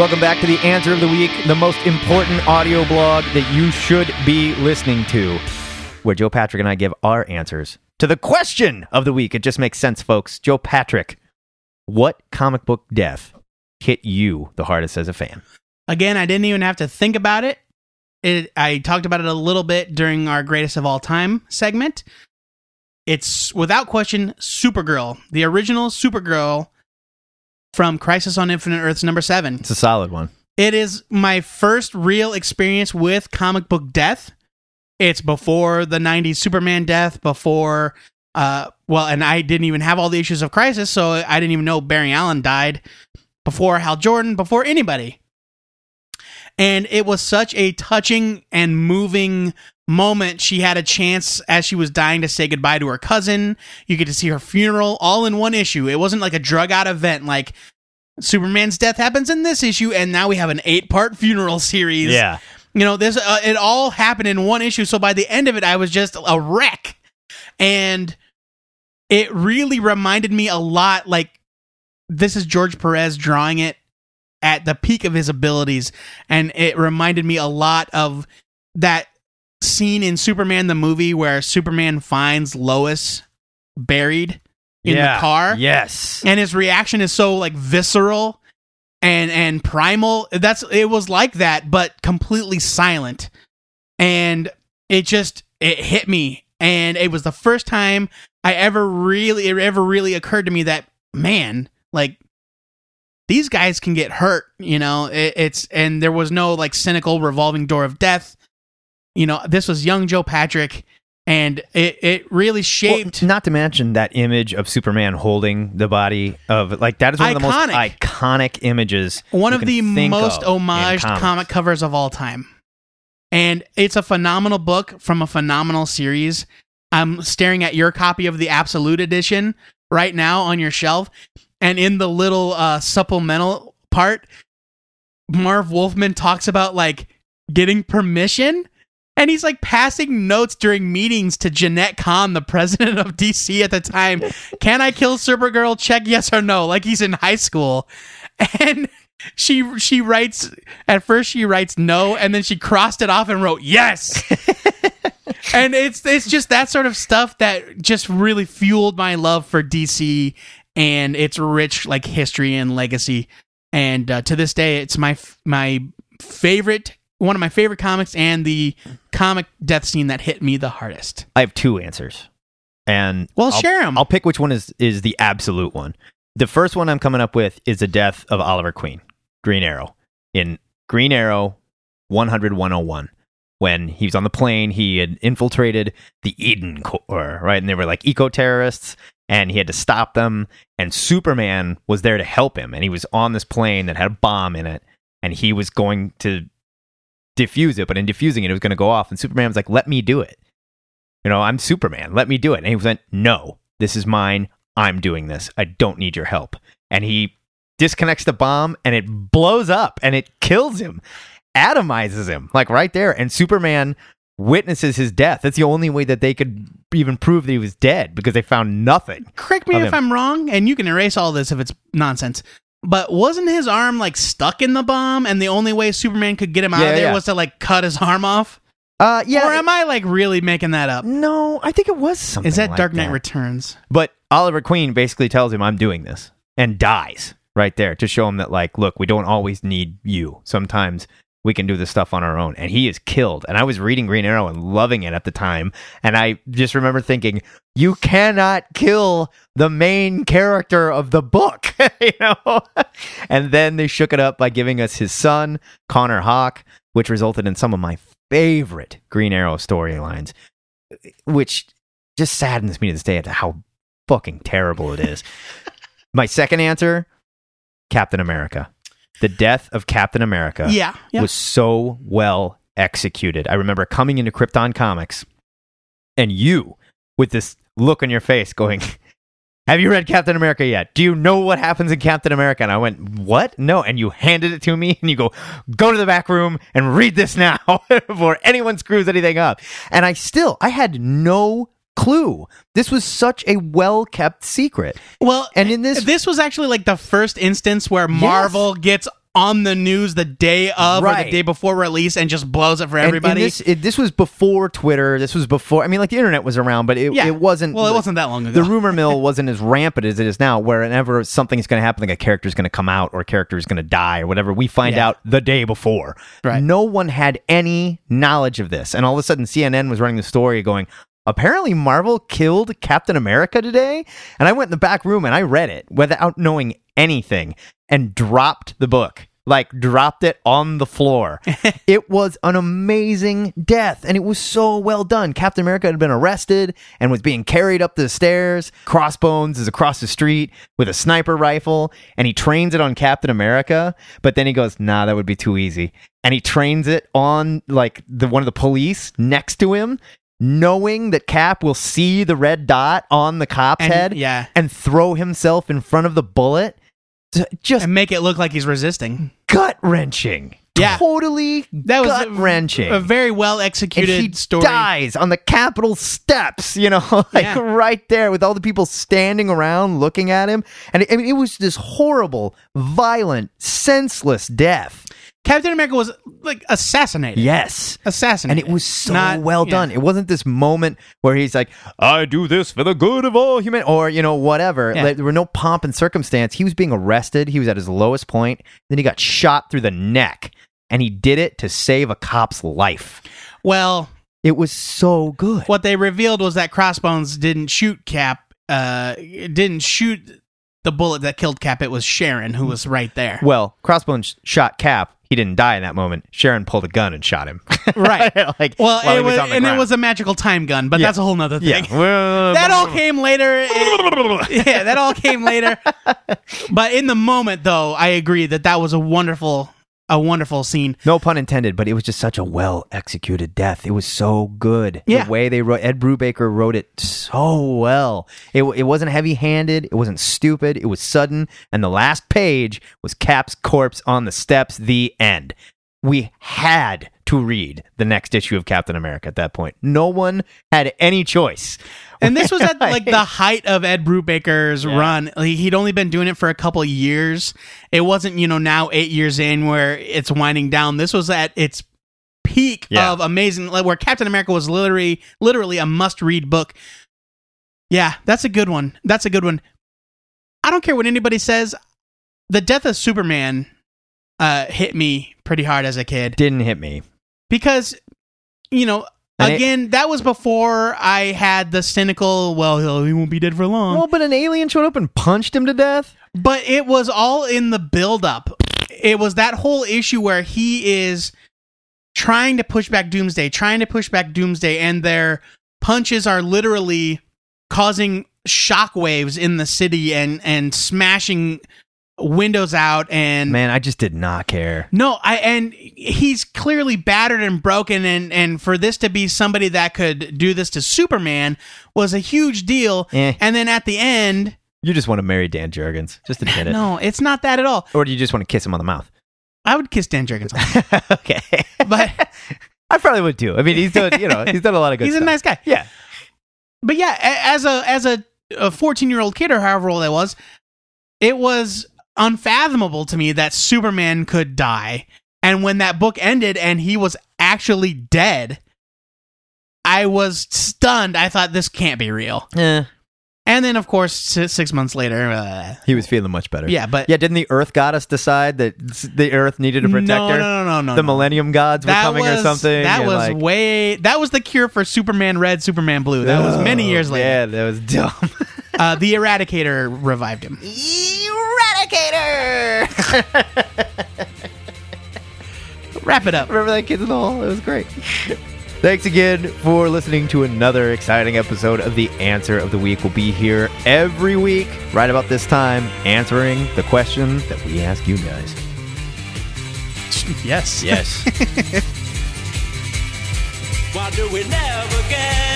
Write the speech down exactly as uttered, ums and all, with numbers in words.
Welcome back to the Answer of the Week, the most important audio blog that you should be listening to, where Joe Patrick and I give our answers to the question of the week. It just makes sense, folks. Joe Patrick, what comic book death hit you the hardest as a fan? Again, I didn't even have to think about it. it. I talked about it a little bit during our Greatest of All Time segment. It's, without question, Supergirl. The original Supergirl from Crisis on Infinite Earths number seven. It's a solid one. It is my first real experience with comic book death. It's before the nineties Superman death, before, uh, well, and I didn't even have all the issues of Crisis, so I didn't even know Barry Allen died, before Hal Jordan, before anybody. And it was such a touching and moving moment. She had a chance as she was dying to say goodbye to her cousin. You get to see her funeral all in one issue. It wasn't like a drug out event like Superman's death happens in this issue, and now we have an eight-part funeral series. Yeah. You know, this uh, it all happened in one issue, so by the end of it, I was just a wreck. And it really reminded me a lot, like, this is George Perez drawing it at the peak of his abilities, and it reminded me a lot of that scene in Superman the movie where Superman finds Lois buried in yeah. the car. Yes. And his reaction is so like visceral and and primal. That's it was like that, but completely silent. And it just it hit me. And it was the first time I ever really it ever really occurred to me that, man, like, these guys can get hurt, you know. It, it's and there was no like cynical revolving door of death. You know, this was young Joe Patrick, and it, it really shaped. Well, not to mention that image of Superman holding the body of, like, that is one iconic. of the most iconic images. One of the most of homaged comic covers of all time. And it's a phenomenal book from a phenomenal series. I'm staring at your copy of the Absolute Edition right now on your shelf. And in the little uh, supplemental part, Marv Wolfman talks about, like, getting permission. And he's, like, passing notes during meetings to Jeanette Kahn, the president of D C at the time. Can I kill Supergirl? Check yes or no. Like he's in high school. And she she writes, at first she writes no, and then she crossed it off and wrote yes. And it's it's just that sort of stuff that just really fueled my love for D C and its rich, like, history and legacy. And uh, to this day, it's my my favorite, one of my favorite comics, and the comic death scene that hit me the hardest. I have two answers, and well, I'll, share them. I'll pick which one is is the absolute one. The first one I'm coming up with is the death of Oliver Queen, Green Arrow, in Green Arrow one hundred one oh one. When he was on the plane, he had infiltrated the Eden Corps, right? And they were like eco-terrorists, and he had to stop them, and Superman was there to help him, and he was on this plane that had a bomb in it, and he was going to defuse it, but in defusing it, it was going to go off, and Superman was like, let me do it. You know, I'm Superman, let me do it. And he went, no, this is mine, I'm doing this, I don't need your help. And he disconnects the bomb, and it blows up, and it kills him, atomizes him, like right there, and Superman witnesses his death. That's the only way that they could even prove that he was dead, because they found nothing. Correct me if him. I'm wrong, and you can erase all this if it's nonsense, but wasn't his arm, like, stuck in the bomb, and the only way Superman could get him out yeah, of there yeah. was to, like, cut his arm off? Uh, yeah. Or am I, like, really making that up? No, I think it was something Is that like Dark Knight that. Returns? But Oliver Queen basically tells him, I'm doing this, and dies right there to show him that, like, look, we don't always need you. Sometimes we can do this stuff on our own. And he is killed. And I was reading Green Arrow and loving it at the time. And I just remember thinking, you cannot kill the main character of the book, you know? And then they shook it up by giving us his son, Connor Hawke, which resulted in some of my favorite Green Arrow storylines, which just saddens me to this day at how fucking terrible it is. My second answer, Captain America. The death of Captain America yeah, yeah. was so well executed. I remember coming into Krypton Comics, and you, with this look on your face, going, have you read Captain America yet? Do you know what happens in Captain America? And I went, what? No. And you handed it to me, and you go, go to the back room and read this now before anyone screws anything up. And I still, I had no clue. This was such a well-kept secret. Well, and in this this was actually like the first instance where Marvel yes. gets on the news the day of or Right. the day before release and just blows it for And- and everybody. this, it, this was before Twitter. This was before. I mean, like the internet was around, but it, yeah. it wasn't. Well, it like, wasn't that long ago. The rumor mill wasn't as rampant as it is now, where whenever something's going to happen, like a character's going to come out or a character is going to die or whatever, we find Yeah. out the day before. Right. No one had any knowledge of this. And all of a sudden, C N N was running the story going, apparently Marvel killed Captain America today. And I went in the back room and I read it without knowing anything and dropped the book. Like, dropped it on the floor. It was an amazing death, and it was so well done. Captain America had been arrested and was being carried up the stairs. Crossbones is across the street with a sniper rifle, and he trains it on Captain America, but then he goes, nah, that would be too easy. And he trains it on, like, the one of the police next to him, knowing that Cap will see the red dot on the cop's And- head yeah. and throw himself in front of the bullet. Just And make it look like he's resisting. gut wrenching. Yeah. Totally That was gut wrenching. A very well And executed he story. dies on the Capitol steps, you know, like Yeah. right there with all the people standing around looking at him. And I mean, it was this horrible, violent, senseless death. Captain America was like assassinated. Yes. And Assassinated. it was so Not- well yeah. done. It wasn't this moment where he's like, I do this for the good of all human, or, you know, whatever. Yeah. Like, there were no pomp and circumstance. He was being arrested. He was at his lowest point. Then he got shot through the neck, and he did it to save a cop's life. Well, It was so good. what they revealed was that Crossbones didn't shoot Cap. Uh, didn't shoot the bullet that killed Cap. It was Sharon who was right there. Well, Crossbones shot Cap. He didn't die in that moment. Sharon pulled a gun and shot him. Right. like, Well, while it he was was, on the and ground. it was a magical time gun, but Yeah. that's a whole nother thing. Yeah. Well, That all came later. yeah, that all came later. But in the moment, though, I agree that that was a wonderful, a wonderful scene. No pun intended, but it was just such a well executed death. It was so good. Yeah. The way they wrote, Ed Brubaker wrote it so well. It, it wasn't heavy handed. It wasn't stupid. It was sudden. And the last page was Cap's corpse on the steps. The end. We had to read the next issue of Captain America at that point. No one had any choice. And this was at like the height of Ed Brubaker's Yeah. run. Like, he'd only been doing it for a couple years. It wasn't, you know, now eight years in where it's winding down. This was at its peak Yeah. of amazing, like, where Captain America was literally, literally a must-read book. Yeah, that's a good one. That's a good one. I don't care what anybody says. The death of Superman uh, hit me pretty hard as a kid Didn't hit me. because, you know, And it- again, that was before I had the cynical, well, he'll, he won't be dead for long. Well, but an alien showed up and punched him to death. But it was all in the build-up. It was that whole issue where he is trying to push back Doomsday, trying to push back Doomsday, and their punches are literally causing shockwaves in the city and, and smashing windows out. And Man, I just did not care. no, I and he's clearly battered and broken, and and for this to be somebody that could do this to Superman was a huge deal. Eh. And then at the end, You just want to marry Dan Jurgens. Just admit it. no, it's not that at all. Or do you just want to kiss him on the mouth? I would kiss Dan Jurgens, Okay. but I probably would too. I mean, he's done, you know, he's done a lot of good he's stuff. a nice guy. Yeah. But yeah, a- as a as a a fourteen year old kid or however old I was, it was unfathomable to me that Superman could die. And when that book ended and he was actually dead, I was stunned. I thought this can't be real. Yeah. And then, of course, s- six months later, uh, He was feeling much better. yeah, but Yeah, didn't the Earth goddess decide that s- the Earth needed a no, protector? no, no, no, no, the no. Millennium Gods were That coming was, or something? That and was like, way. That was the cure for Superman Red, Superman Blue. That was many years later. Yeah, that was dumb. Uh, the Eradicator revived him. Eradicator! Wrap it up. Remember that kid in the hall? It was great. Thanks again for listening to another exciting episode of The Answer of the Week. We'll be here every week, right about this time, answering the question that we ask you guys. Yes. Yes. Why do we never get